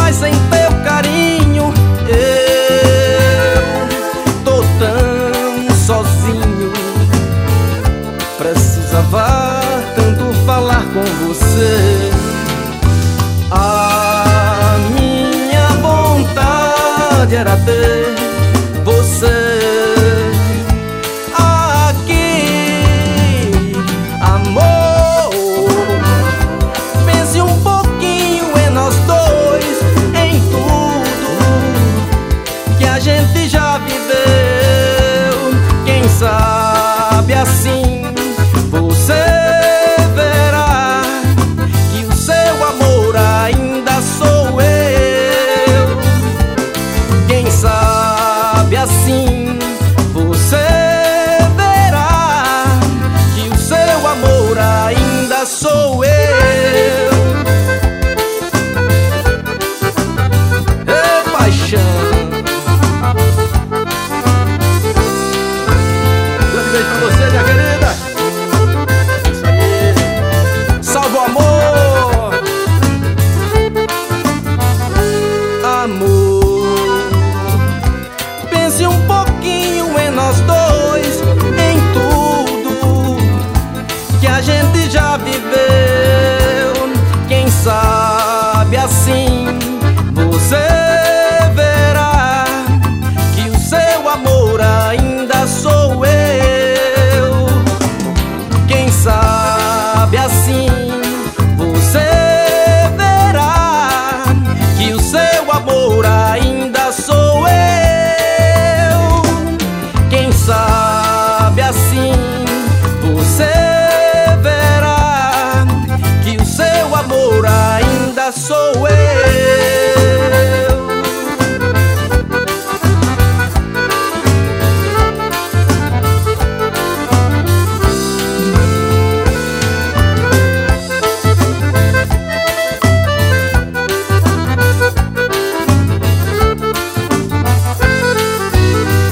mas sem teu carinho eu tô tão sozinho. Precisava tanto falar com você. A minha vontade era ter você aqui, amor. Pense um pouquinho em nós dois, em tudo que a gente já viveu. Quem sabe assim você verá que o seu amor ainda sou eu. Quem sabe assim você verá que o seu amor ainda sou eu. Ei, paixão! Grande beijo pra você, minha querida. Isso aí. Salve o amor.